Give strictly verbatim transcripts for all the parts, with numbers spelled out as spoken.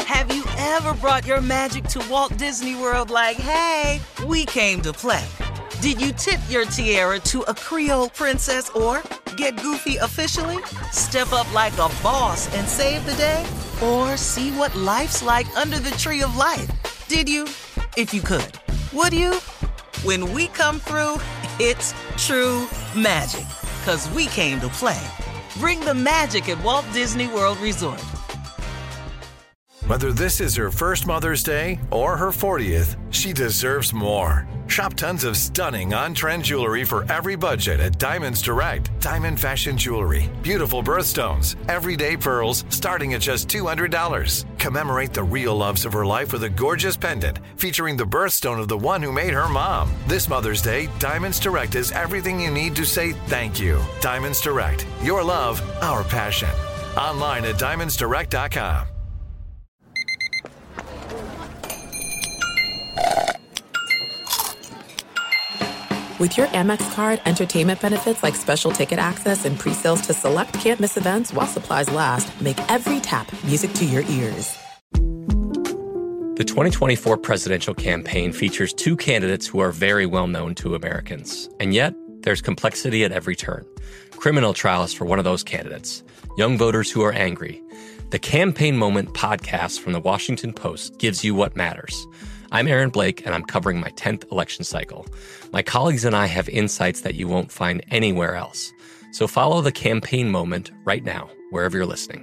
Have you ever brought your magic to Walt Disney World like, hey, we came to play? Did you tip your tiara to a Creole princess or get goofy officially? Step up like a boss and save the day? Or see what life's like under the tree of life? Did you? If you could. Would you? When we come through, it's true magic. 'Cause we came to play. Bring the magic at Walt Disney World Resort. Whether this is her first Mother's Day or her fortieth, she deserves more. Shop tons of stunning on-trend jewelry for every budget at Diamonds Direct. Diamond fashion jewelry, beautiful birthstones, everyday pearls starting at just two hundred dollars. Commemorate the real loves of her life with a gorgeous pendant featuring the birthstone of the one who made her mom. This Mother's Day, Diamonds Direct is everything you need to say thank you. Diamonds Direct, your love, our passion. Online at diamonds direct dot com. With your Amex card, entertainment benefits like special ticket access and pre-sales to select can't-miss events while supplies last make every tap music to your ears. The twenty twenty-four presidential campaign features two candidates who are very well known to Americans. And yet, there's complexity at every turn. Criminal trials for one of those candidates. Young voters who are angry. The Campaign Moment podcast from the Washington Post gives you what matters. I'm Aaron Blake, and I'm covering my tenth election cycle. My colleagues and I have insights that you won't find anywhere else. So follow the Campaign Moment right now, wherever you're listening.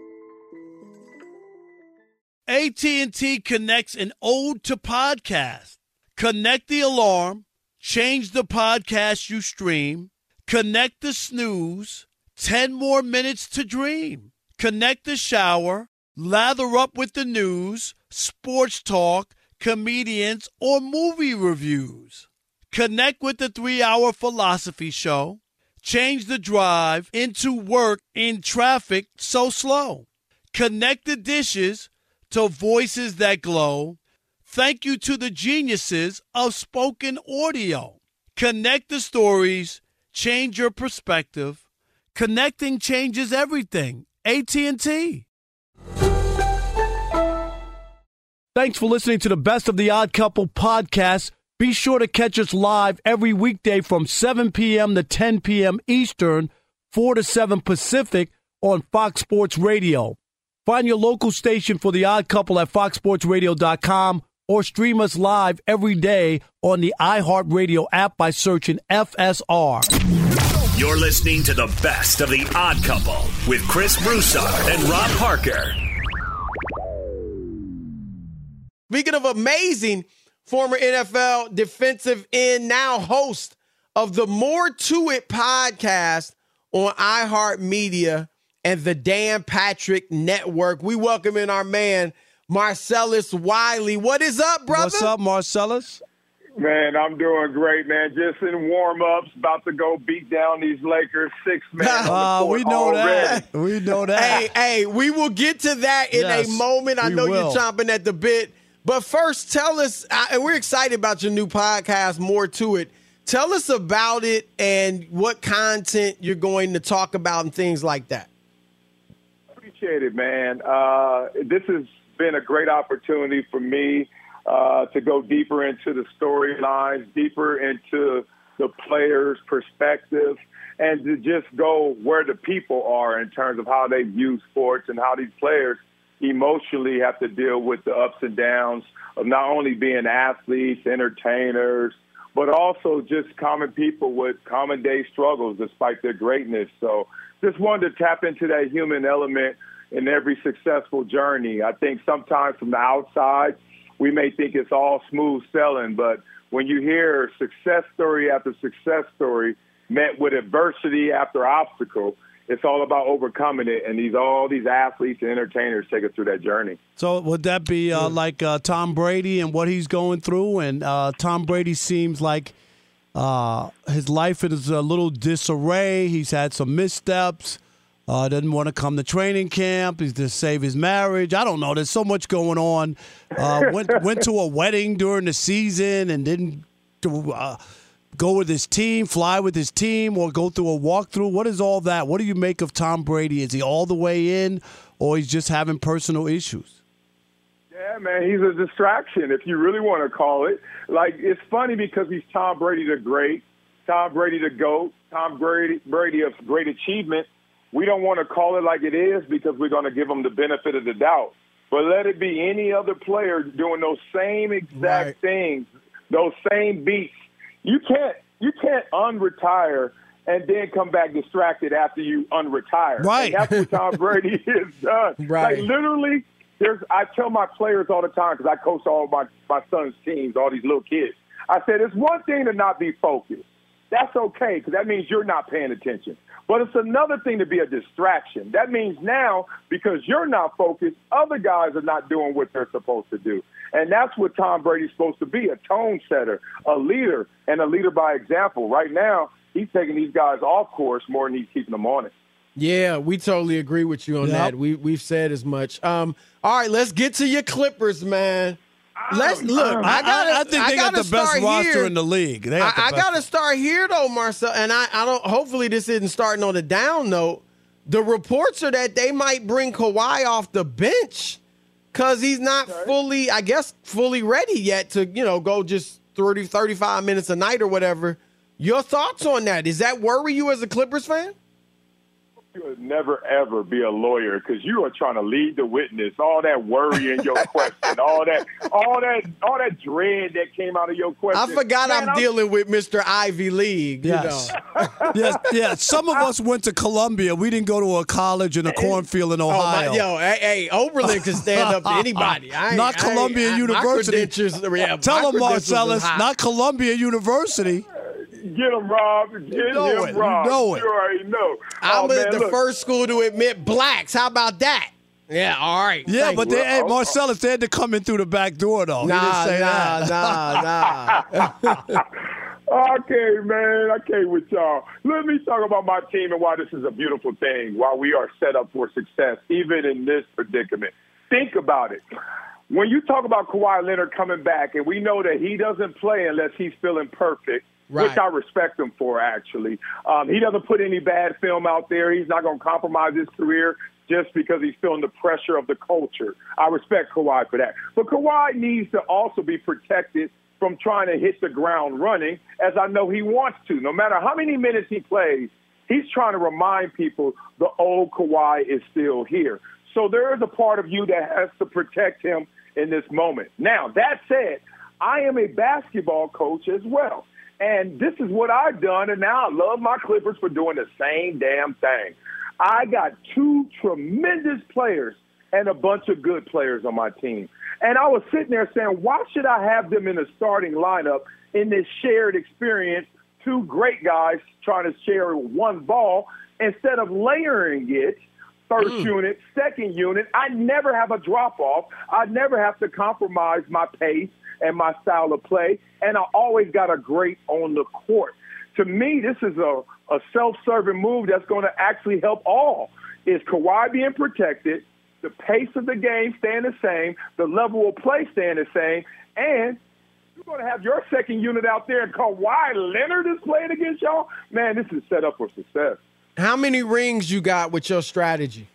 A T and T connects an ode to podcast. Connect the alarm, change the podcast you stream, connect the snooze, ten more minutes to dream. Connect the shower, lather up with the news, sports talk, comedians, or movie reviews. Connect with the three-hour philosophy show. Change the drive into work in traffic so slow. Connect the dishes to voices that glow. Thank you to the geniuses of spoken audio. Connect the stories. Change your perspective. Connecting changes everything. A T and T. Thanks for listening to the Best of the Odd Couple podcast. Be sure to catch us live every weekday from seven p.m. to ten p.m. Eastern, four to seven Pacific on Fox Sports Radio. Find your local station for The Odd Couple at fox sports radio dot com or stream us live every day on the iHeartRadio app by searching F S R. You're listening to the Best of the Odd Couple with Chris Broussard and Rob Parker. Speaking of amazing, former N F L defensive end, now host of the More To It podcast on iHeartMedia and the Dan Patrick Network. We welcome in our man, Marcellus Wiley. What is up, brother? What's up, Marcellus? Man, I'm doing great, man. Just in warm-ups, about to go beat down these Lakers six man. Uh, we know already. that. We know that. Hey, hey, we will get to that in yes, a moment. I know will. you're chomping at the bit. But first, tell us, and we're excited about your new podcast, More To It. Tell us about it and what content you're going to talk about and things like that. Appreciate it, man. Uh, this has been a great opportunity for me uh, to go deeper into the storylines, deeper into the players' perspective, and to just go where the people are in terms of how they view sports and how these players emotionally have to deal with the ups and downs of not only being athletes, entertainers, but also just common people with common day struggles despite their greatness. So just wanted to tap into that human element in every successful journey. I think sometimes from the outside, we may think it's all smooth sailing, but when you hear success story after success story met with adversity after obstacle, it's all about overcoming it, and these all these athletes and entertainers take us through that journey. So would that be uh, like uh, Tom Brady and what he's going through? And uh, Tom Brady seems like uh, his life is a little disarray. He's had some missteps. Uh, doesn't want to come to training camp. He's to save his marriage. I don't know. There's so much going on. Uh, went went to a wedding during the season and didn't do, uh, go with his team, fly with his team, or go through a walkthrough. What is all that? What do you make of Tom Brady? Is he all the way in, or he's just having personal issues? man, he's a distraction, if you really want to call it. Like, it's funny because he's Tom Brady the great, Tom Brady the GOAT, Tom Brady, Brady of great achievement. We don't want to call it like it is because we're going to give him the benefit of the doubt. But let it be any other player doing those same exact right. things, those same beats. You can't you can't unretire and then come back distracted after you unretire. Right. And that's what Tom Brady has done. Right. Like, literally, there's. I tell my players all the time because I coach all my, my son's teams, all these little kids. I said, it's one thing to not be focused. That's okay because that means you're not paying attention. But it's another thing to be a distraction. That means now, because you're not focused, other guys are not doing what they're supposed to do. And that's what Tom Brady's supposed to be, a tone setter, a leader, and a leader by example. Right now, he's taking these guys off course more than he's keeping them on it. Yeah, we totally agree with you on yep. that. We, we've said as much. Um, all right, let's get to your Clippers, man. Let's look. I, gotta, I, I think they got the best roster here. in the league. They I, I got to best. start here though, Marcel. And I, I don't. Hopefully, this isn't starting on a down note. The reports are that they might bring Kawhi off the bench because he's not okay. fully, I guess, fully ready yet to, you know, go just thirty, thirty-five minutes a night or whatever. Your thoughts on that? Does that worry you as a Clippers fan? You would never, ever be a lawyer because you are trying to lead the witness. All that worry in your question, all that, all that, all that dread that came out of your question. I forgot Man, I'm, I'm dealing with Mister Ivy League. Yes. You know. yes, yeah. Some of us went to Columbia. We didn't go to a college in a cornfield in Ohio. Oh, my, yo, hey, hey, Oberlin can stand up to anybody. I not Columbia I University. Yeah, Tell them, Marcellus, not Columbia University. Get him, Rob. Get you know him, it. Rob. You know it. You already know. I'm oh, man, the look. first school to admit blacks. How about that? Yeah, all right. Yeah, Thank but you. they had Oh, Marcellus, they had to come in through the back door, though. Nah, he didn't say nah, that. nah, nah. Okay, man, I can't with y'all. Let me talk about my team and why this is a beautiful thing, why we are set up for success, even in this predicament. Think about it. When you talk about Kawhi Leonard coming back, and we know that he doesn't play unless he's feeling perfect, right. which I respect him for, actually. Um, he doesn't put any bad film out there. He's not going to compromise his career just because he's feeling the pressure of the culture. I respect Kawhi for that. But Kawhi needs to also be protected from trying to hit the ground running, as I know he wants to. No matter how many minutes he plays, he's trying to remind people the old Kawhi is still here. So there is a part of you that has to protect him in this moment. Now, that said, I am a basketball coach as well. And this is what I've done, and now I love my Clippers for doing the same damn thing. I got two tremendous players and a bunch of good players on my team. And I was sitting there saying, why should I have them in the starting lineup in this shared experience, two great guys trying to share one ball, instead of layering it, first mm. unit, second unit? I never have a drop-off. I never have to compromise my pace and my style of play, and I always got a great on the court. To me, this is a, a self-serving move that's going to actually help all. Is Kawhi being protected, the pace of the game staying the same, the level of play staying the same, and you're going to have your second unit out there and Kawhi Leonard is playing against y'all? Man, this is set up for success. How many rings you got with your strategy?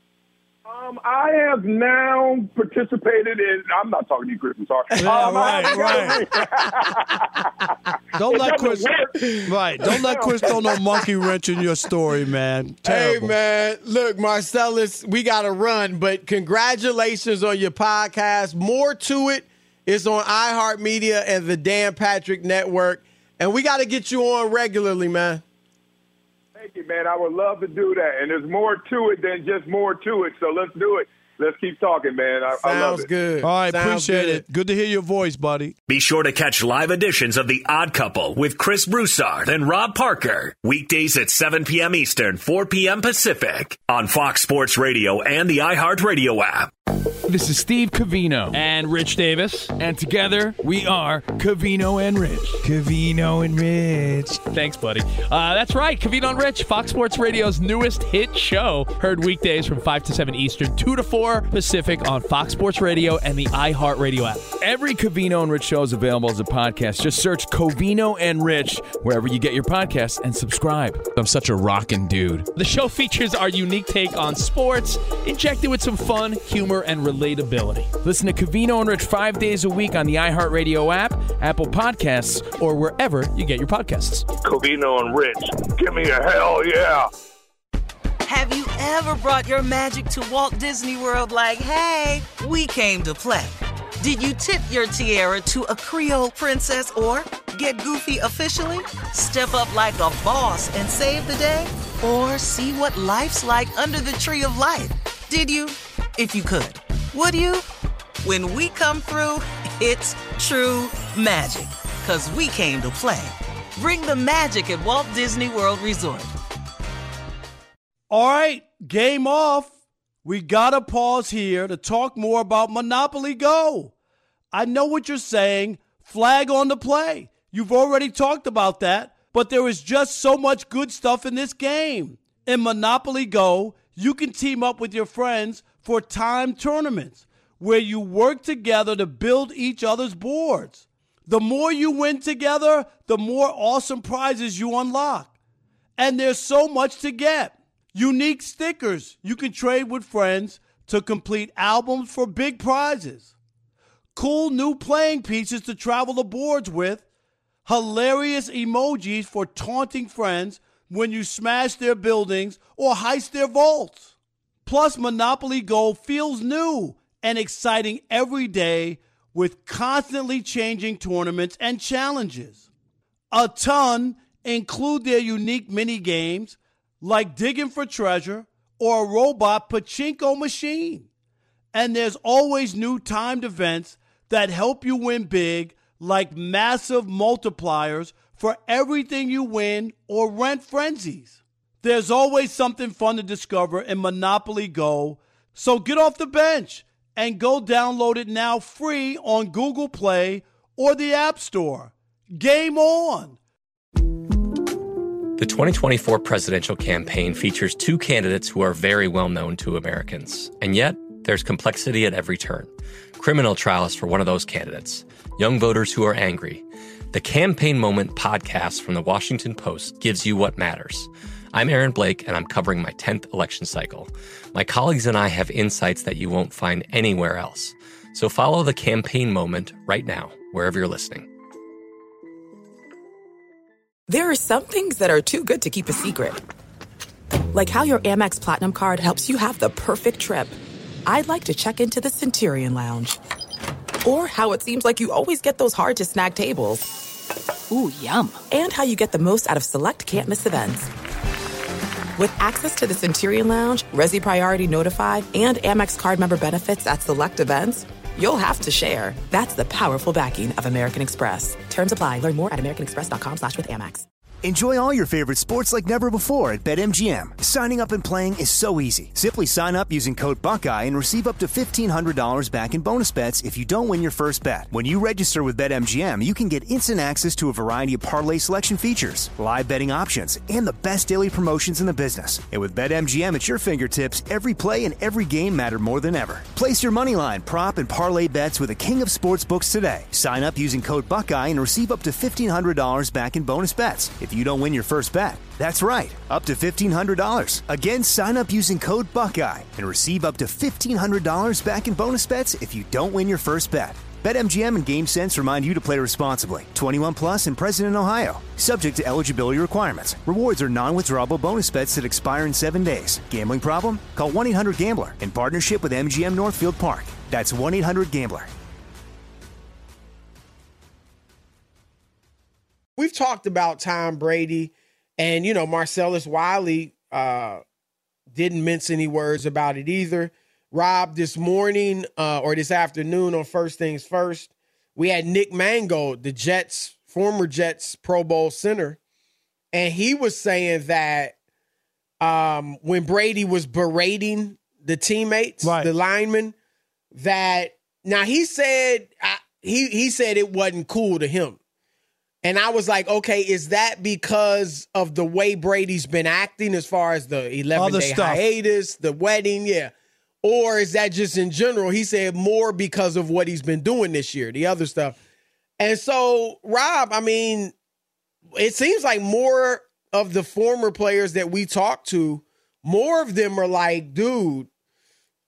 Um, I have now participated in. I'm not talking to you, Chris. I'm sorry. Yeah, um, right, right. Don't let Chris. Work. Right. Don't let Chris throw no monkey wrench in your story, man. Terrible. Hey, man. Look, Marcellus, we got to run, but congratulations on your podcast. More to it is on iHeartMedia and the Dan Patrick Network, and we got to get you on regularly, man. Thank you, man. I would love to do that. And there's more to it than just more to it. So let's do it. Let's keep talking, man. I, I love it. Sounds good. All right, Sounds appreciate good. it. Good to hear your voice, buddy. Be sure to catch live editions of The Odd Couple with Chris Broussard and Rob Parker. Weekdays at seven p.m. Eastern, four p.m. Pacific on Fox Sports Radio and the iHeartRadio app. This is Steve Covino and Rich Davis, and together we are Covino and Rich. Covino and Rich. Thanks, buddy. Uh, that's right, Covino and Rich, Fox Sports Radio's newest hit show. Heard weekdays from five to seven Eastern, two to four Pacific on Fox Sports Radio and the iHeartRadio app. Every Covino and Rich show is available as a podcast. Just search Covino and Rich wherever you get your podcasts and subscribe. I'm such a rockin' dude. The show features our unique take on sports, injected with some fun, humor, and relatability. Listen to Covino and Rich five days a week on the iHeartRadio app, Apple Podcasts, or wherever you get your podcasts. Covino and Rich, give me a hell yeah. Have you ever brought your magic to Walt Disney World like, hey, we came to play? Did you tip your tiara to a Creole princess or get goofy officially? Step up like a boss and save the day? Or see what life's like under the tree of life? Did you? If you could. Would you? When we come through, it's true magic. 'Cause we came to play. Bring the magic at Walt Disney World Resort. All right, game off. We gotta pause here to talk more about Monopoly Go. I know what you're saying. Flag on the play. You've already talked about that, but there is just so much good stuff in this game. In Monopoly Go, you can team up with your friends for timed tournaments where you work together to build each other's boards. The more you win together, the more awesome prizes you unlock. And there's so much to get. Unique stickers you can trade with friends to complete albums for big prizes. Cool new playing pieces to travel the boards with. Hilarious emojis for taunting friends when you smash their buildings or heist their vaults. Plus, Monopoly Go feels new and exciting every day with constantly changing tournaments and challenges. A ton include their unique mini games like digging for treasure or a robot pachinko machine. And there's always new timed events that help you win big, like massive multipliers for everything you win or rent frenzies. There's always something fun to discover in Monopoly Go, so get off the bench and go download it now free on Google Play or the App Store. Game on! The twenty twenty-four presidential campaign features two candidates who are very well known to Americans. And yet, there's complexity at every turn. Criminal trials for one of those candidates. Young voters who are angry. The Campaign Moment podcast from the Washington Post gives you what matters. I'm Aaron Blake, and I'm covering my tenth election cycle. My colleagues and I have insights that you won't find anywhere else. So follow The Campaign Moment right now, wherever you're listening. There are some things that are too good to keep a secret. Like how your Amex Platinum card helps you have the perfect trip. I'd like to check into the Centurion Lounge. Or how it seems like you always get those hard-to-snag tables. Ooh, yum. And how you get the most out of select can't-miss events. With access to the Centurion Lounge, Resi Priority Notified, and Amex card member benefits at select events, you'll have to share. That's the powerful backing of American Express. Terms apply. Learn more at americanexpress.com slash with Amex. Enjoy all your favorite sports like never before at BetMGM. Signing up and playing is so easy. Simply sign up using code Buckeye and receive up to fifteen hundred dollars back in bonus bets if you don't win your first bet. When you register with BetMGM, you can get instant access to a variety of parlay selection features, live betting options, and the best daily promotions in the business. And with BetMGM at your fingertips, every play and every game matter more than ever. Place your moneyline, prop, and parlay bets with the king of sportsbooks today. Sign up using code Buckeye and receive up to fifteen hundred dollars back in bonus bets if you don't win your first bet. That's right, up to fifteen hundred dollars. Again, sign up using code Buckeye and receive up to fifteen hundred dollars back in bonus bets if you don't win your first bet. BetMGM and GameSense remind you to play responsibly. twenty-one plus and present in Ohio. Subject to eligibility requirements. Rewards are non-withdrawable bonus bets that expire in seven days. Gambling problem? Call one eight hundred gambler in partnership with M G M Northfield Park. That's one eight hundred gambler. We've talked about Tom Brady, and, you know, Marcellus Wiley uh, didn't mince any words about it either. Rob, this morning uh, or this afternoon on First Things First, we had Nick Mangold, the Jets, former Jets Pro Bowl center, and he was saying that um, when Brady was berating the teammates, right. the linemen, that now he said I, he he said it wasn't cool to him. And I was like, okay, is that because of the way Brady's been acting as far as the eleven-day hiatus, the wedding, yeah? Or is that just in general? He said more because of what he's been doing this year, the other stuff. And so, Rob, I mean, it seems like more of the former players that we talk to, more of them are like, dude,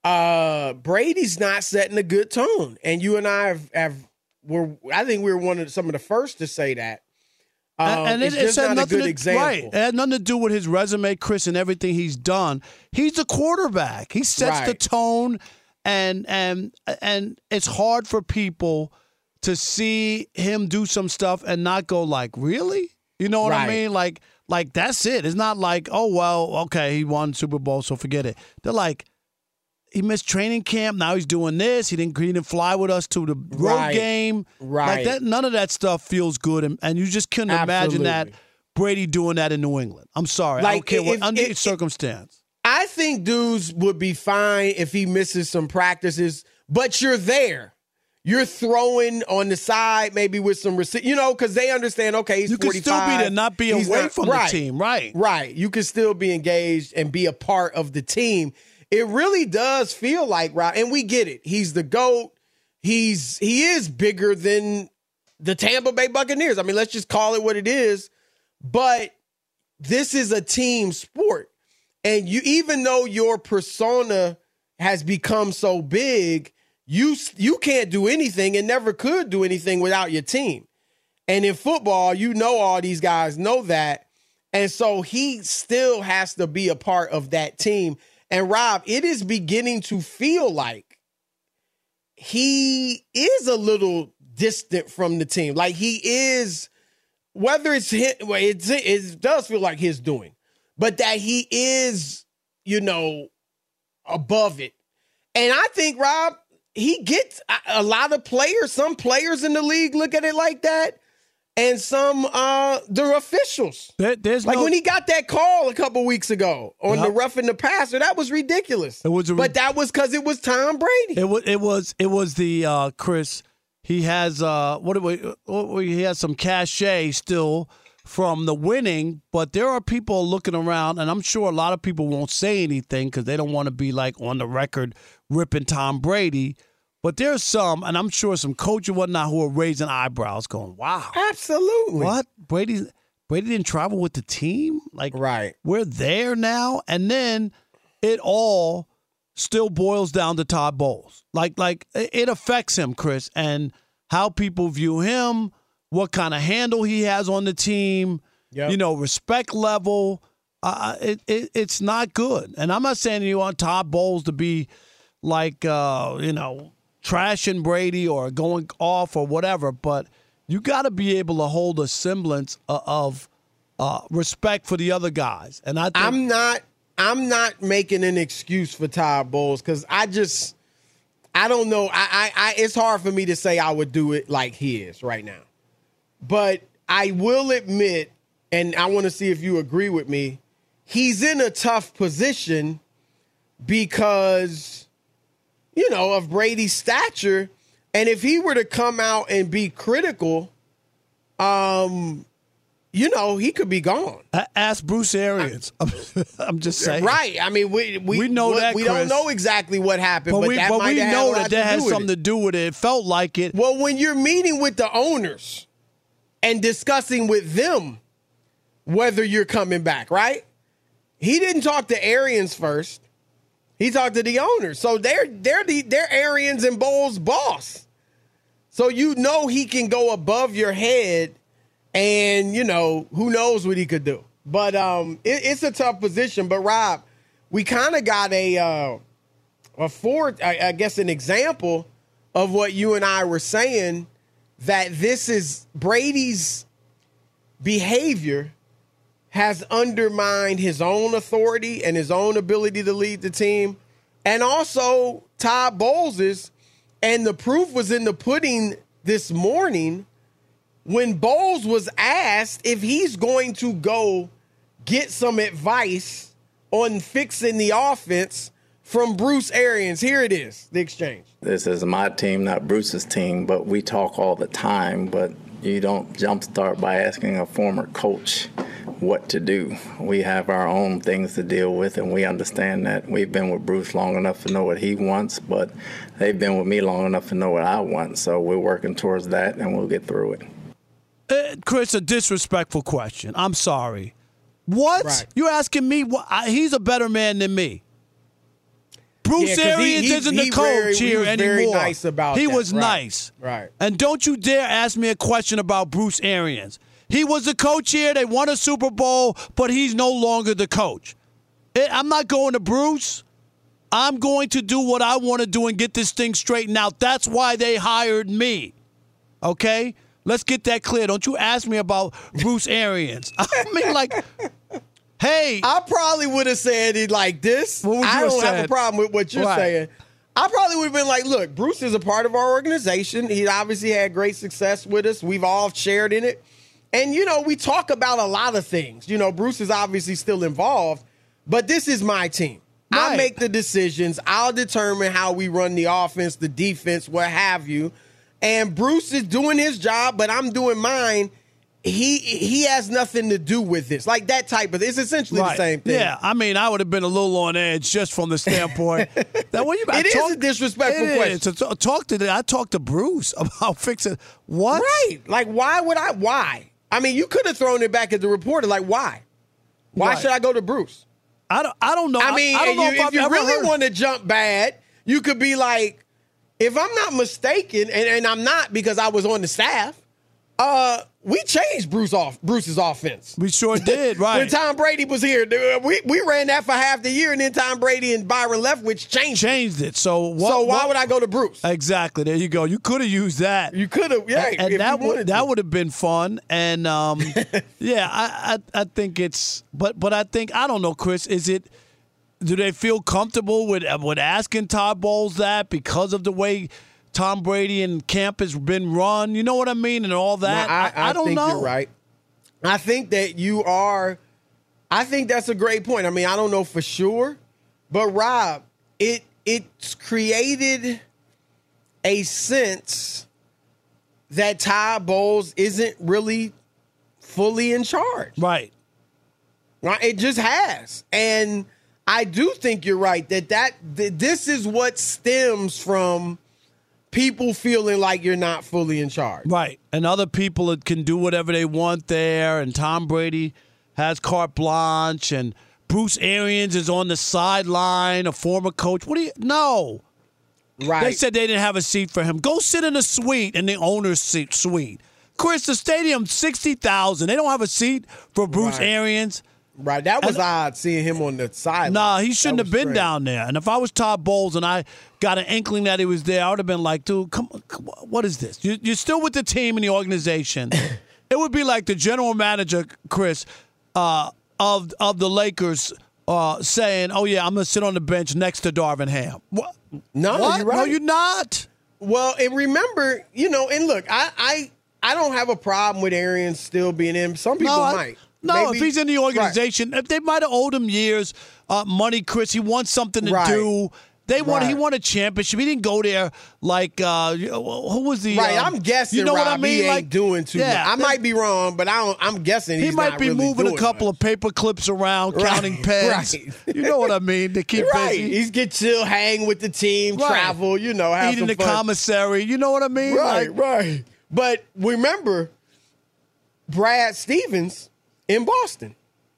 uh, Brady's not setting a good tone. And you and I have, have were, I think we were one of the, some of the first to say that. Um, and it, it's it just had not a good to, example. Right. It had nothing to do with his resume, Chris, and everything he's done. He's the quarterback. He sets Right. the tone, and and and it's hard for people to see him do some stuff and not go like, really? You know what I Right. mean? Like, like that's it. It's not like, oh, well, okay, he won Super Bowl, so forget it. They're like, he missed training camp. Now he's doing this. He didn't. He didn't fly with us to the road Right. game. Right. Like that. None of that stuff feels good, and, and you just couldn't imagine that Absolutely. Brady doing that in New England. I'm sorry. I don't Like, care what if- under if- any circumstance. I think dudes would be fine if he misses some practices, but you're there. You're throwing on the side, maybe with some receipt, you know, because they understand, okay, he's You can forty-five. still be there, not be He's away not- from right, the team, right? Right. You can still be engaged and be a part of the team. It really does feel like, right, and we get it. He's the GOAT. He's he is bigger than the Tampa Bay Buccaneers. I mean, let's just call it what it is. But this is a team sport. And you, even though your persona has become so big, you you can't do anything and never could do anything without your team. And in football, you know all these guys know that. And so he still has to be a part of that team. And Rob, it is beginning to feel like he is a little distant from the team. Like he is, whether it's his, well, it's, it does feel like his doing, but that he is, you know, above it. And I think, Rob, he gets a, a lot of players, some players in the league look at it like that. And some, uh, the officials. There, there's like no, when he got that call a couple weeks ago on Yep. the roughing the passer, that was ridiculous. It was a, but that was because it was Tom Brady. It was. It was. It was the uh, Chris. He has uh, what do we? What, he has some cachet still from the winning, but there are people looking around, and I'm sure a lot of people won't say anything because they don't want to be like on the record ripping Tom Brady. But there's some, and I'm sure some coach and whatnot who are raising eyebrows, going, "Wow, absolutely, what Brady? Brady didn't travel with the team, like right? We're there now." And then it all still boils down to Todd Bowles. Like, like it affects him, Chris, and how people view him, what kind of handle he has on the team, Yep. you know, respect level. Uh, it, it it's not good. And I'm not saying you want Todd Bowles to be like, uh, you know, trashing Brady or going off or whatever, but you got to be able to hold a semblance of, of uh, respect for the other guys. And I think I'm not I'm not making an excuse for Todd Bowles because I just I don't know. I, I I it's hard for me to say I would do it like he is right now. But I will admit, and I want to see if you agree with me, he's in a tough position because, you know, of Brady's stature. And if he were to come out and be critical, um, you know, he could be gone. Ask Bruce Arians. I'm, I'm just saying. Right. I mean, we we, We know we, that, we don't Chris. know exactly what happened, but, But, we, that but might we have had a know lot that that to has do with something it. to do with it. It felt like it. Well, when you're meeting with the owners and discussing with them whether you're coming back, right? He didn't talk to Arians first. He talked to the owners. So they're they're the they're Arians and Bowles' boss. So you know he can go above your head, and you know who knows what he could do. But um, it, it's a tough position. But Rob, we kind of got a uh, a for I, I guess an example of what you and I were saying, that this is Brady's behavior has undermined his own authority and his own ability to lead the team, and also Todd Bowles's. And the proof was in the pudding this morning when Bowles was asked if he's going to go get some advice on fixing the offense from Bruce Arians. Here it is, the exchange. This is my team, not Bruce's team, but we talk all the time. But you don't jumpstart by asking a former coach what to do. We have our own things to deal with, and we understand that. We've been with Bruce long enough to know what he wants, but they've been with me long enough to know what I want. So we're working towards that, and we'll get through it. Uh, Chris, a disrespectful question. I'm sorry. What? Right. You're asking me? What? I, he's a better man than me. Bruce Yeah, 'cause he- Arians he- isn't he the coach very- he here was anymore. very nice about he that. was Right. nice. Right. And don't you dare ask me a question about Bruce Arians. He was the coach here. They won a Super Bowl, but he's no longer the coach. It, I'm not going to Bruce. I'm going to do what I want to do and get this thing straightened out. That's why they hired me. Okay? Let's get that clear. Don't you ask me about Bruce Arians. I mean, like, hey. I probably would have said it like this. What would you I have don't have said? a problem with what you're Right. saying. I probably would have been like, look, Bruce is a part of our organization. He obviously had great success with us. We've all shared in it. And, you know, we talk about a lot of things. You know, Bruce is obviously still involved, but this is my team. Right. I make the decisions. I'll determine how we run the offense, the defense, what have you. And Bruce is doing his job, but I'm doing mine. He he has nothing to do with this. Like that type of, it's essentially Right. the same thing. Yeah, I mean, I would have been a little on edge just from the standpoint that when you It is talk, a disrespectful it question. is. To t- talk to the, I talked to Bruce about fixing what? Right. Like, why would I? Why? I mean, you could have thrown it back at the reporter. Like, why? Why Right. should I go to Bruce? I don't. I don't know. I mean, I don't know you- if, if I've you ever really heard- want to jump bad, you could be like, if I'm not mistaken, and, and I'm not because I was on the staff, uh, we changed Bruce off Bruce's offense. We sure did, right? When Tom Brady was here, we we ran that for half the year, and then Tom Brady and Byron Leftwich changed changed it. So what, so why what- would I go to Bruce? Exactly. There you go. You could have used that. You could have, yeah. And, and if that you would wanted that to. would have been fun. And um, yeah, I, I I think it's. But but I think I don't know, Chris. Is it? Do they feel comfortable with with asking Todd Bowles that because of the way Tom Brady and camp has been run? You know what I mean, and all that. No, I, I, I don't think know. You're right. I think that you are. I think that's a great point. I mean, I don't know for sure, but Rob, it it's created a sense that Todd Bowles isn't really fully in charge. Right. Right. It just has, and I do think you're right that that th- this is what stems from people feeling like you're not fully in charge. Right. And other people that can do whatever they want there. And Tom Brady has carte blanche. And Bruce Arians is on the sideline, a former coach. What do you? No. Right. They said they didn't have a seat for him. Go sit in a suite, in the owner's seat, suite. Chris, the stadium's sixty thousand. They don't have a seat for Bruce Right. Arians. Right, that was And- odd seeing him on the sideline. Nah, he shouldn't That have was been strange. down there. And if I was Todd Bowles and I got an inkling that he was there, I would have been like, dude, come on, come on, what is this? You, you're still with the team and the organization. It would be like the general manager, Chris, uh, of of the Lakers uh, saying, oh, yeah, I'm going to sit on the bench next to Darvin Ham. What? No, What? you're right. No, you're not. Well, and remember, you know, and look, I I, I don't have a problem with Arians still being in. Some people No, I- might. No, Maybe- if he's in the organization, if they might have owed him years, uh, money, Chris, he wants something to Right. do. They won. He Right. won a championship. He didn't go there like uh, who was the Right, um, I'm guessing. You know Rob, what I mean? He ain't like doing too yeah, much. I might be wrong, but I don't, I'm guessing He he's might not be really moving a doing couple much. of paper clips around, Right, counting pens. right. You know what I mean? To keep right. busy. He's get chill, hang with the team, Right. travel. You know, have Eating some the fun. commissary. You know what I mean? Right, Like, right. But remember, Brad Stevens in Boston.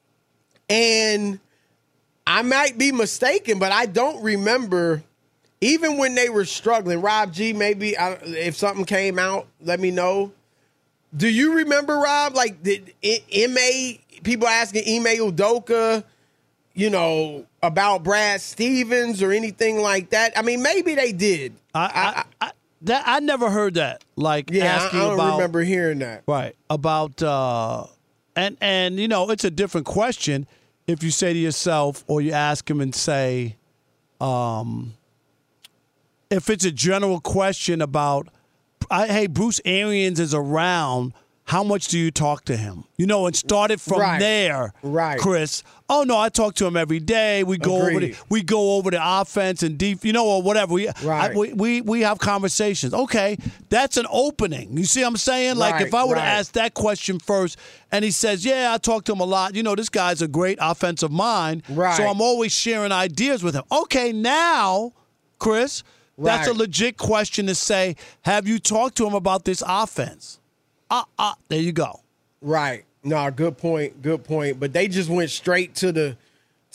And I might be mistaken, but I don't remember, even when they were struggling, Rob G, maybe I, if something came out, let me know. Do you remember, Rob, like did M A, people asking Ime Udoka, you know, about Brad Stevens or anything like that? I mean, maybe they did. I, I, I, that, I never heard that. Like Yeah, I, asking I don't about, remember hearing that. Right. About uh and and you know, it's a different question if you say to yourself or you ask him and say, um if it's a general question about I, hey, Bruce Arians is around, how much do you talk to him? You know, and start it from Right. there, Right. Chris. Oh no, I talk to him every day. We go over Agreed. the we go over the offense and deep, you know, or whatever. We, Right. I, we we we have conversations. Okay, that's an opening. You see what I'm saying? Like Right, if I would have right. asked that question first, and he says, "Yeah, I talk to him a lot. You know, this guy's a great offensive mind. Right. So I'm always sharing ideas with him." Okay, now, Chris, that's a Right. legit question to say. Have you talked to him about this offense? Ah, uh, uh, there you go. Right. No, good point. Good point. But they just went straight to the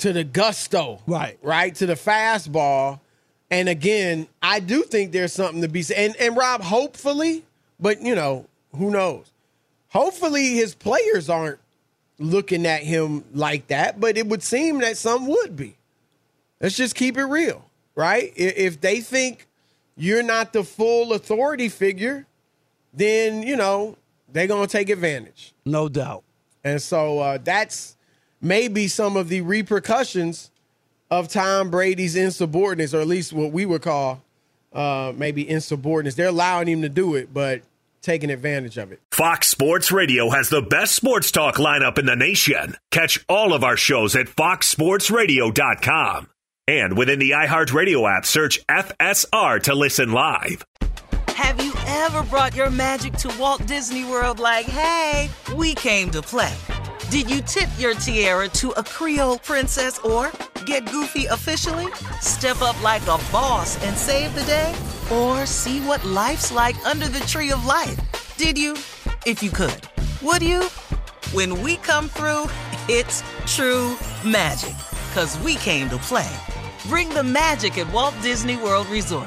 to the gusto. Right. Right, to the fastball. And again, I do think there's something to be said. And, and Rob, hopefully, but, you know, who knows? Hopefully his players aren't looking at him like that, but it would seem that some would be. Let's just keep it real, right? If they think you're not the full authority figure, then, you know, they're going to take advantage. No doubt. And so uh, that's maybe some of the repercussions of Tom Brady's insubordinates, or at least what we would call uh, maybe insubordinates. They're allowing him to do it, but taking advantage of it. Fox Sports Radio has the best sports talk lineup in the nation. Catch all of our shows at fox sports radio dot com. And within the iHeartRadio app, search F S R to listen live. Have you ever brought your magic to Walt Disney World like, hey, we came to play? Did you tip your tiara to a Creole princess or get goofy officially? Step up like a boss and save the day? Or see what life's like under the tree of life? Did you? If you could. Would you? When we come through, it's true magic. 'Cause we came to play. Bring the magic at Walt Disney World Resort.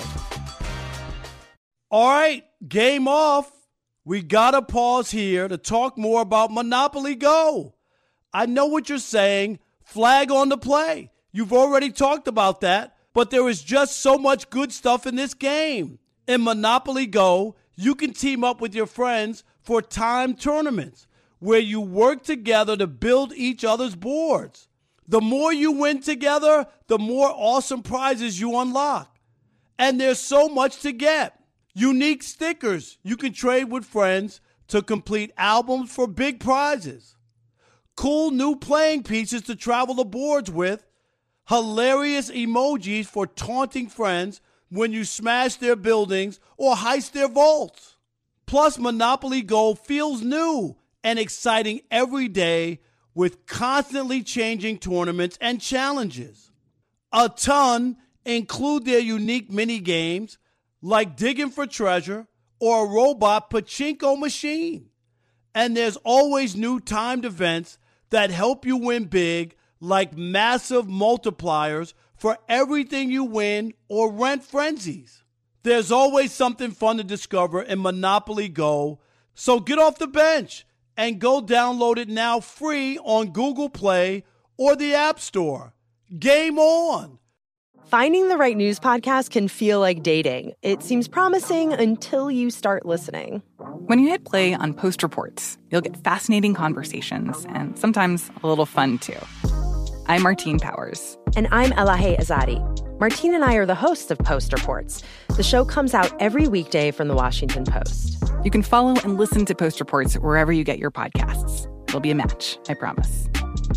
All right, game off. We gotta pause here to talk more about Monopoly Go. I know what you're saying. Flag on the play. You've already talked about that, but there is just so much good stuff in this game. In Monopoly Go, you can team up with your friends for timed tournaments where you work together to build each other's boards. The more you win together, the more awesome prizes you unlock. And there's so much to get. Unique stickers you can trade with friends to complete albums for big prizes. Cool new playing pieces to travel the boards with. Hilarious emojis for taunting friends when you smash their buildings or heist their vaults. Plus, Monopoly Go feels new and exciting every day with constantly changing tournaments and challenges. A ton include their unique mini games like digging for treasure or a robot pachinko machine. And there's always new timed events that help you win big, like massive multipliers for everything you win or rent frenzies. There's always something fun to discover in Monopoly Go, so get off the bench and go download it now free on Google Play or the App Store. Game on! Finding the right news podcast can feel like dating. It seems promising until you start listening. When you hit play on Post Reports, you'll get fascinating conversations and sometimes a little fun, too. I'm Martine Powers. And I'm Elahe Azadi. Martine and I are the hosts of Post Reports. The show comes out every weekday from the Washington Post. You can follow and listen to Post Reports wherever you get your podcasts. It'll be a match, I promise.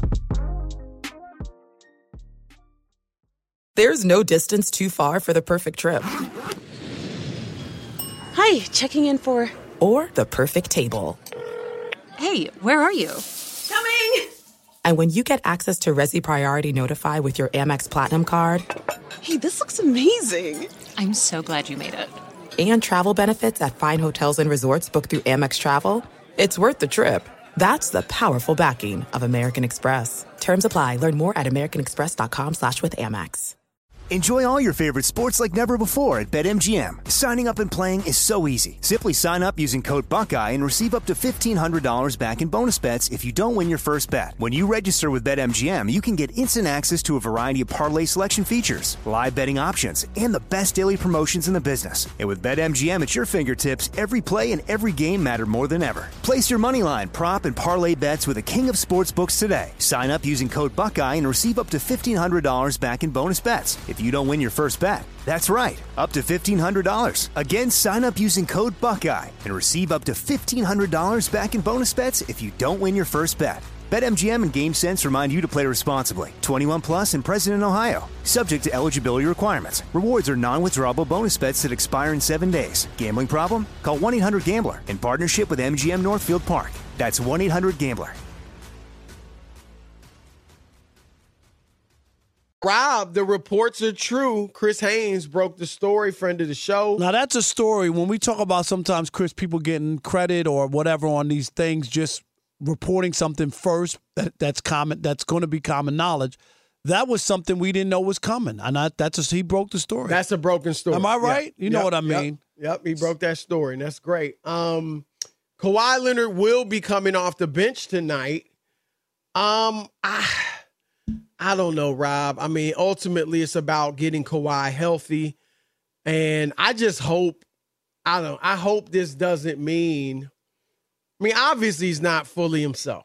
There's no distance too far for the perfect trip. Hi, checking in for... Or the perfect table. Hey, where are you? Coming! And when you get access to Resi Priority Notify with your Amex Platinum card... Hey, this looks amazing! I'm so glad you made it. And travel benefits at fine hotels and resorts booked through Amex Travel, it's worth the trip. That's the powerful backing of American Express. Terms apply. Learn more at americanexpress.com slash with Amex. Enjoy all your favorite sports like never before at BetMGM. Signing up and playing is so easy. Simply sign up using code Buckeye and receive up to fifteen hundred dollars back in bonus bets if you don't win your first bet. When you register with BetMGM, you can get instant access to a variety of parlay selection features, live betting options, and the best daily promotions in the business. And with BetMGM at your fingertips, every play and every game matter more than ever. Place your moneyline, prop, and parlay bets with the king of sportsbooks today. Sign up using code Buckeye and receive up to fifteen hundred dollars back in bonus bets if you don't win your first bet. That's right, up to fifteen hundred dollars. Again, sign up using code Buckeye and receive up to fifteen hundred dollars back in bonus bets if you don't win your first bet. BetMGM and GameSense remind you to play responsibly. twenty-one plus and present in Ohio. Subject to eligibility requirements. Rewards are non-withdrawable bonus bets that expire in seven days. Gambling problem? Call one eight hundred gambler in partnership with M G M Northfield Park. That's one eight hundred gambler. Rob, the reports are true. Chris Haynes broke the story, friend of the show. Now, that's a story. When we talk about sometimes, Chris, people getting credit or whatever on these things, just reporting something first that, that's common, that's going to be common knowledge. that was something we didn't know was coming. And I, that's a, he broke the story. That's a broken story. Am I right? Yep. You know yep. what I mean? Yep. yep, he broke that story, and that's great. Um, Kawhi Leonard will be coming off the bench tonight. Um, I, I don't know, Rob. I mean, ultimately, it's about getting Kawhi healthy, and I just hope, I don't. I hope this doesn't mean. I mean, obviously, he's not fully himself.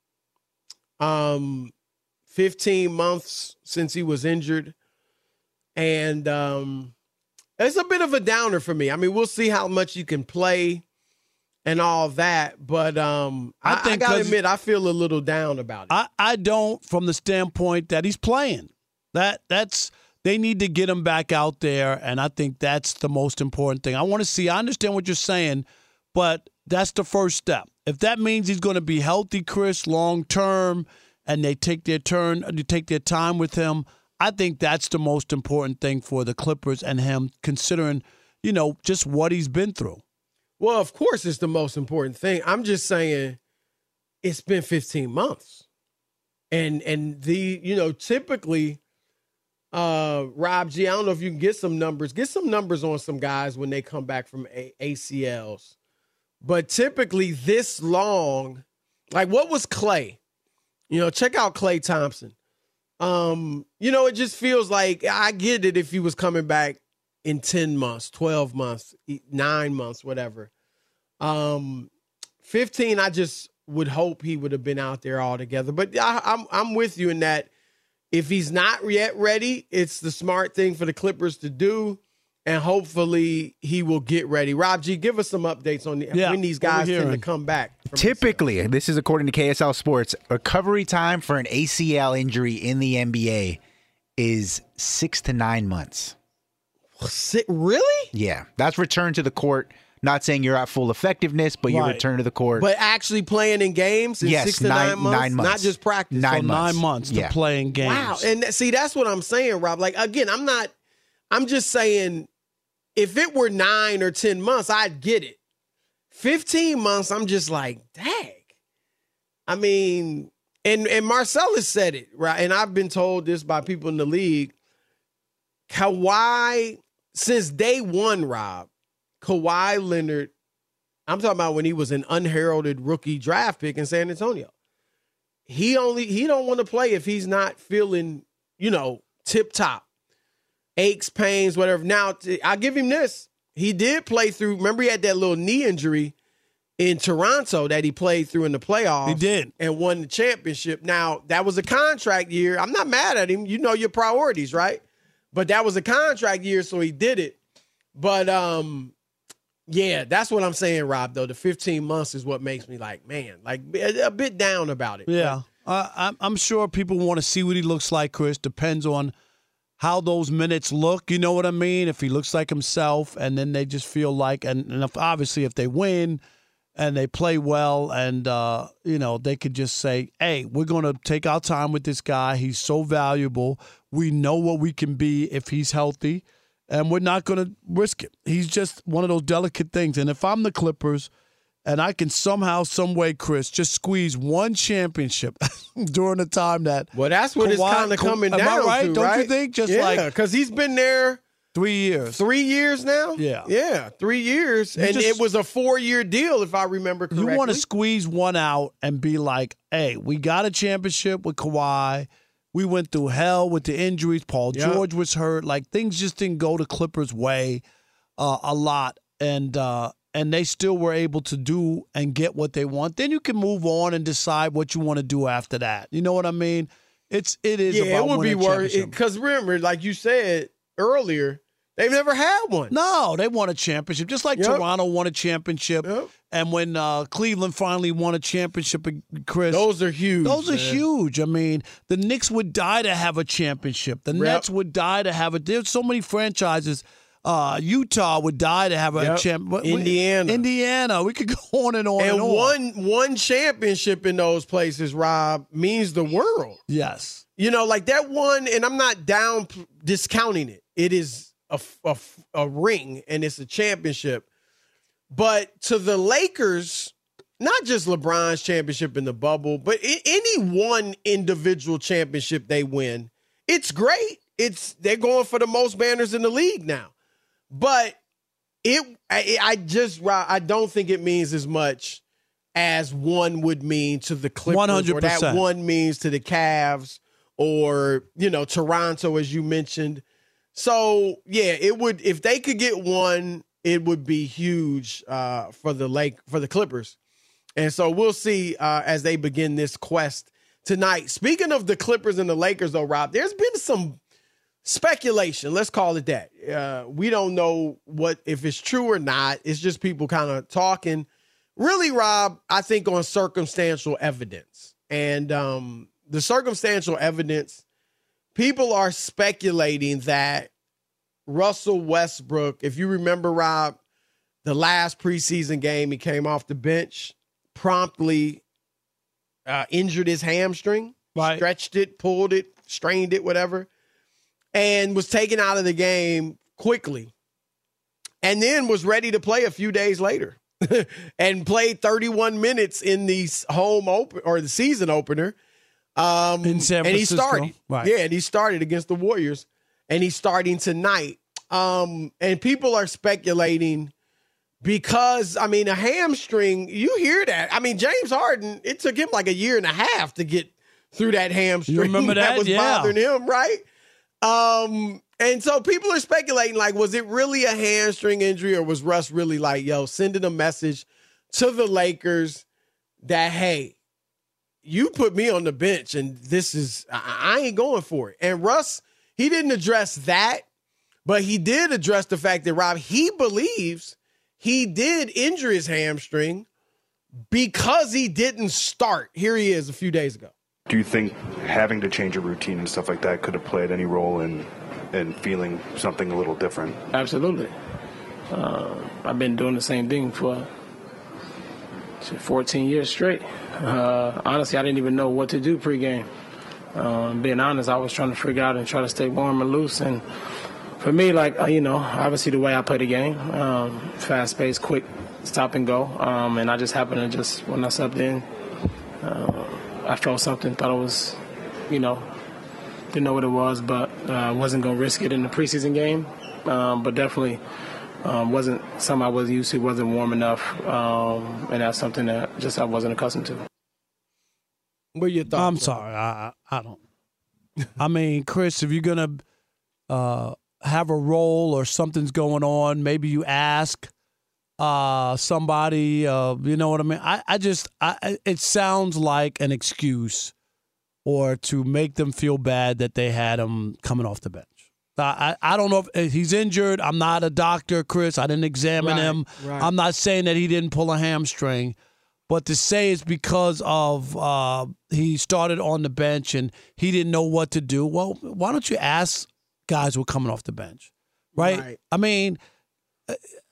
Um, fifteen months since he was injured, and um, it's a bit of a downer for me. I mean, we'll see how much you can play and all that, but um, I, I, I gotta admit, I feel a little down about it. I, I don't, from the standpoint that he's playing. That that's they need to get him back out there, and I think that's the most important thing. I want to see. I understand what you're saying, but that's the first step. If that means he's going to be healthy, Chris, long term, and they take their turn, they take their time with him, I think that's the most important thing for the Clippers and him, considering, you know, just what he's been through. Well, of course, it's the most important thing. I'm just saying, it's been fifteen months, and and the you know typically, uh, Rob G. I don't know if you can get some numbers. Get some numbers on some guys when they come back from A- ACLs. But typically this long, like what was Klay? You know, check out Klay Thompson. Um, you know, it just feels like, I get it if he was coming back in ten months, twelve months, nine months, whatever. Um, fifteen, I just would hope he would have been out there altogether. But I, I'm I'm with you in that if he's not yet ready, it's the smart thing for the Clippers to do. And hopefully he will get ready. Rob G, give us some updates on the, yeah, when these guys tend to come back. Typically, this is according to K S L Sports, recovery time for an A C L injury in the N B A is six to nine months. Really? Yeah. That's return to the court. Not saying you're at full effectiveness, but right. you return to the court. But actually playing in games in yes, six to nine, nine months? Nine months. Not just practice. Nine so months. Nine months to yeah. play in games. Wow. And see, that's what I'm saying, Rob. Like, again, I'm not, I'm just saying, if it were nine or ten months, I'd get it. fifteen months, I'm just like, dang. I mean, and, and Marcellus said it, right? And I've been told this by people in the league. Kawhi, since day one, Rob, Kawhi Leonard, I'm talking about when he was an unheralded rookie draft pick in San Antonio. He only, he don't want to play if he's not feeling, you know, tip top. Aches, pains, whatever. Now, I'll give him this. He did play through, remember he had that little knee injury in Toronto that he played through in the playoffs. He did. And won the championship. Now, that was a contract year. I'm not mad at him. You know your priorities, right? But that was a contract year, so he did it. But, um, yeah, that's what I'm saying, Rob, though. The fifteen months is what makes me like, man, like a bit down about it. Yeah. Uh, I'm, I'm sure people want to see what he looks like, Chris. Depends on how those minutes look, you know what I mean? If he looks like himself, and then they just feel like, and, and if, obviously if they win and they play well, and, uh, you know, they could just say, hey, we're going to take our time with this guy. He's so valuable. We know what we can be if he's healthy, and we're not going to risk it. He's just one of those delicate things. And if I'm the Clippers, and I can somehow, some way, Chris, just squeeze one championship during the time that. Well, that's what Kawhi, it's kind of coming am down I right? to, Don't right? you think? Just yeah, like because he's been there three years, three years now. Yeah, yeah, three years, you and just, it was a four-year deal, if I remember correctly. You want to squeeze one out and be like, "Hey, we got a championship with Kawhi. We went through hell with the injuries. Paul yep. George was hurt. Like things just didn't go the Clippers' way uh, a lot, and." uh and they still were able to do and get what they want, then you can move on and decide what you want to do after that. You know what I mean? It's it is yeah, about it would be worth it because remember, like you said earlier, they've never had one. No, they won a championship, just like yep. Toronto won a championship. Yep. And when uh, Cleveland finally won a championship, Chris, those are huge. Those are man. huge. I mean, the Knicks would die to have a championship. The yep. Nets would die to have it. There's so many franchises. Uh, Utah would die to have a yep. champ. Indiana, Indiana. We could go on and on and, and on. one one championship in those places, Rob, means the world. Yes, you know, like that one. And I'm not down discounting it. It is a a, a ring, and it's a championship. But to the Lakers, not just LeBron's championship in the bubble, but any one individual championship they win it's great. It's they're going for the most banners in the league now. But it, I, I just, I don't think it means as much as one would mean to the Clippers, one hundred percent. Or that one means to the Cavs, or, you know, Toronto, as you mentioned. So, yeah, it would, if they could get one, it would be huge uh, for the Lake, for the Clippers. And so we'll see uh, as they begin this quest tonight. Speaking of the Clippers and the Lakers, though, Rob, there's been some speculation. Let's call it that. Uh, we don't know what if it's true or not. It's just people kind of talking. Really, Rob, I think on circumstantial evidence. And um, the circumstantial evidence, people are speculating that Russell Westbrook, if you remember, Rob, the last preseason game, he came off the bench, promptly uh, injured his hamstring, right. stretched it, pulled it, strained it, whatever, and was taken out of the game quickly, and then was ready to play a few days later and played thirty-one minutes in the home open or the season opener. Um, in San Francisco. And he started. Right. Yeah, and he started against the Warriors, and he's starting tonight. Um, and people are speculating because, I mean, a hamstring, you hear that. I mean, James Harden, it took him like a year and a half to get through that hamstring. You remember that? that was yeah. bothering him, right? Um, and so people are speculating, like, was it really a hamstring injury, or was Russ really like, yo, sending a message to the Lakers that, hey, you put me on the bench and this is, I, I ain't going for it. And Russ, he didn't address that, but he did address the fact that, Rob, he believes he did injure his hamstring because he didn't start. Here he is a few days ago. Do you think having to change a routine and stuff like that could have played any role in in feeling something a little different? Absolutely. Uh, I've been doing the same thing for fourteen years straight. Uh, honestly, I didn't even know what to do pregame. Uh, being honest, I was trying to figure out and try to stay warm and loose. And for me, like, uh, you know, obviously the way I play the game, um, fast-paced, quick, stop and go. Um, and I just happened to just, when I stepped in, uh, I felt something, thought it was, you know, didn't know what it was, but uh, wasn't going to risk it in the preseason game. Um, but definitely um, wasn't something I was used to, wasn't warm enough. Um, and that's something that just I wasn't accustomed to. What are your thoughts? I'm sorry. I, I don't. I mean, Chris, if you're going to uh, have a role or something's going on, maybe you ask uh, somebody, uh, you know what I mean? I, I just, I, it sounds like an excuse or to make them feel bad that they had him coming off the bench. I, I don't know if he's injured. I'm not a doctor, Chris. I didn't examine right, him. Right. I'm not saying that he didn't pull a hamstring. But to say it's because of uh, he started on the bench and he didn't know what to do, well, why don't you ask guys who are coming off the bench, right? right. I mean, I,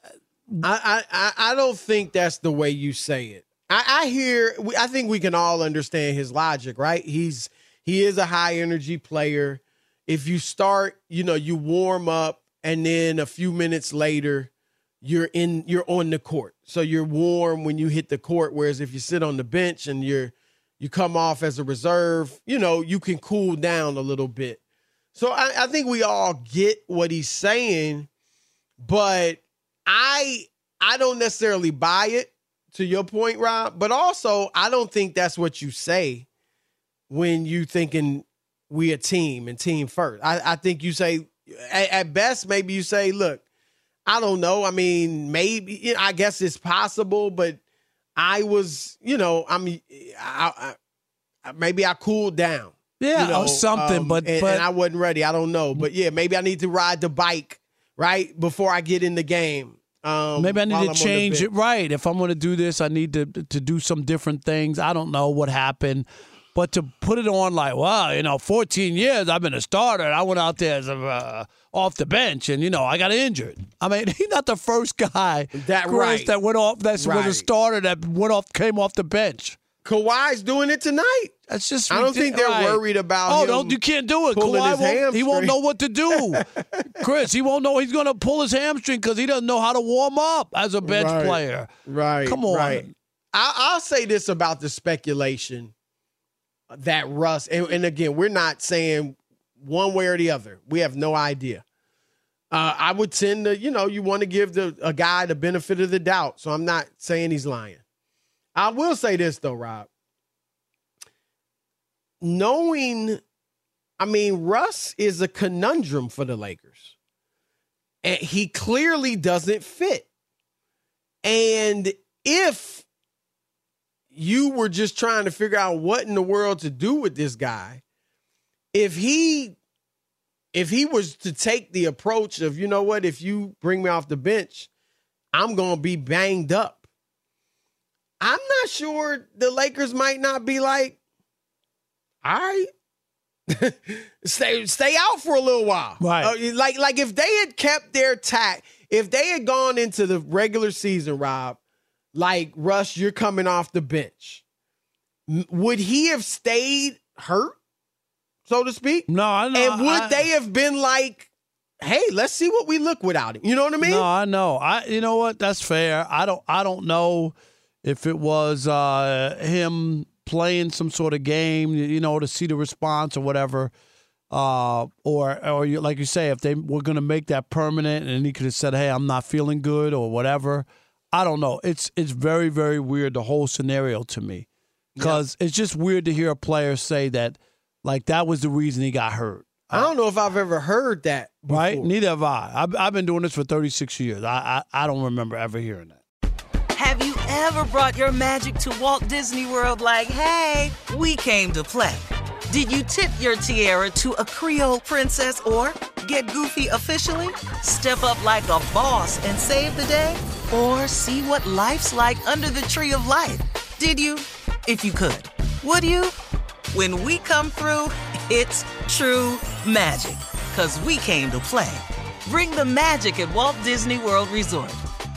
I I don't think that's the way you say it. I, I hear, I think we can all understand his logic, right? He's he is a high energy player. If you start, you know, you warm up and then a few minutes later, you're in, you're on the court. So you're warm when you hit the court. Whereas if you sit on the bench and you're, you come off as a reserve, you know, you can cool down a little bit. So I, I think we all get what he's saying, but I, I don't necessarily buy it, to your point, Rob, but also I don't think that's what you say when you thinking we a team and team first. I, I think you say, at, at best, maybe you say, look, I don't know. I mean, maybe, you know, I guess it's possible, but I was, you know, I mean, I, I, maybe I cooled down. Yeah, you know, or something, um, but, and, but and I wasn't ready. I don't know. But yeah, maybe I need to ride the bike, right, before I get in the game. Um, maybe I need to I'm change it, right. If I'm going to do this, I need to to do some different things. I don't know what happened. But to put it on like, wow, you know, fourteen years I've been a starter. And I went out there as a, uh, off the bench, and, you know, I got injured. I mean, he's not the first guy that, Chris, right. that went off, that right. was a starter that went off, came off the bench. Kawhi's doing it tonight. That's just I don't think they're right. worried about oh, him don't you can't do it. pulling Kawhi his won't, he won't hamstring. know what to do. Chris, he won't know he's going to pull his hamstring because he doesn't know how to warm up as a bench right. player. Right. Come on. Right. I, I'll say this about the speculation that Russ, and, and again, we're not saying one way or the other. We have no idea. Uh, I would tend to, you know, you want to give the a guy the benefit of the doubt. So I'm not saying he's lying. I will say this, though, Rob. Knowing, I mean, Russ is a conundrum for the Lakers. And he clearly doesn't fit. And if you were just trying to figure out what in the world to do with this guy, if he if he was to take the approach of, you know what, if you bring me off the bench, I'm going to be banged up. I'm not sure the Lakers might not be like, all right, stay stay out for a little while. Right. Uh, like, like if they had kept their tact, if they had gone into the regular season, Rob, like, Russ, you're coming off the bench, M- would he have stayed hurt, so to speak? No, I know. And would I, they have been like, hey, let's see what we look without him? You know what I mean? No, I know. I, you know what? That's fair. I don't. I don't know if it was uh, him playing some sort of game, you know, to see the response or whatever, uh, or or you, like you say, if they were going to make that permanent, and he could have said, "Hey, I'm not feeling good" or whatever. I don't know. It's it's very, very weird, the whole scenario to me, because yeah. It's just weird to hear a player say that, like, that was the reason he got hurt. I don't know if I've ever heard that before. Right? Neither have I. I've, I've been doing this for thirty-six years. I, I I don't remember ever hearing that. Have you ever brought your magic to Walt Disney World like, hey, we came to play? Did you tip your tiara to a Creole princess or get goofy officially? Step up like a boss and save the day? Or see what life's like under the tree of life? Did you? If you could. Would you? When we come through, it's true magic. 'Cause we came to play. Bring the magic at Walt Disney World Resort.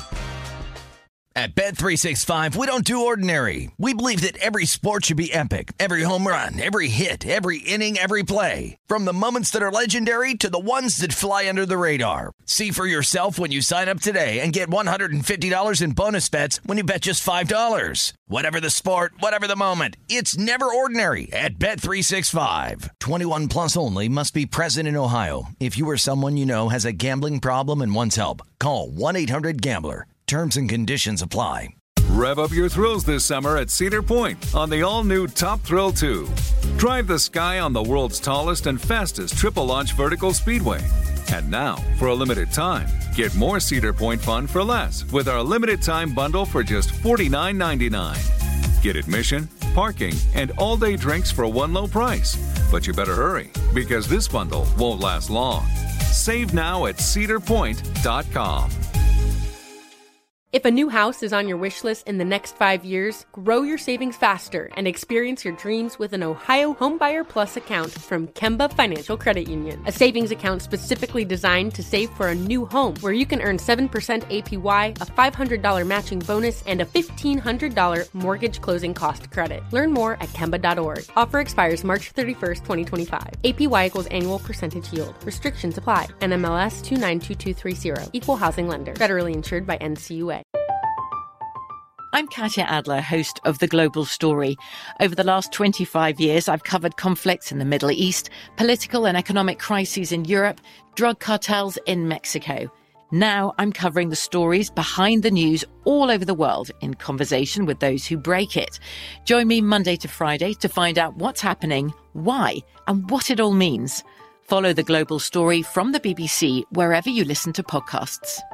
At Bet three sixty-five, we don't do ordinary. We believe that every sport should be epic. Every home run, every hit, every inning, every play. From the moments that are legendary to the ones that fly under the radar. See for yourself when you sign up today and get one hundred fifty dollars in bonus bets when you bet just five dollars. Whatever the sport, whatever the moment, it's never ordinary at Bet three sixty-five. twenty-one plus only. Must be present in Ohio. If you or someone you know has a gambling problem and wants help, call one eight hundred gambler. Terms and conditions apply. Rev up your thrills this summer at Cedar Point on the all-new Top Thrill two. Drive the sky on the world's tallest and fastest triple-launch vertical speedway. And now, for a limited time, get more Cedar Point fun for less with our limited-time bundle for just forty-nine ninety-nine. Get admission, parking, and all-day drinks for one low price. But you better hurry, because this bundle won't last long. Save now at cedar point dot com. If a new house is on your wish list in the next five years, grow your savings faster and experience your dreams with an Ohio Homebuyer Plus account from Kemba Financial Credit Union. A savings account specifically designed to save for a new home, where you can earn seven percent A P Y, a five hundred dollars matching bonus, and a fifteen hundred dollars mortgage closing cost credit. Learn more at kemba dot org. Offer expires March thirty-first, twenty twenty-five. A P Y equals annual percentage yield. Restrictions apply. N M L S two nine two two three zero. Equal housing lender. Federally insured by N C U A. I'm Katya Adler, host of The Global Story. Over the last twenty-five years, I've covered conflicts in the Middle East, political and economic crises in Europe, drug cartels in Mexico. Now I'm covering the stories behind the news all over the world in conversation with those who break it. Join me Monday to Friday to find out what's happening, why, and what it all means. Follow The Global Story from the B B C wherever you listen to podcasts.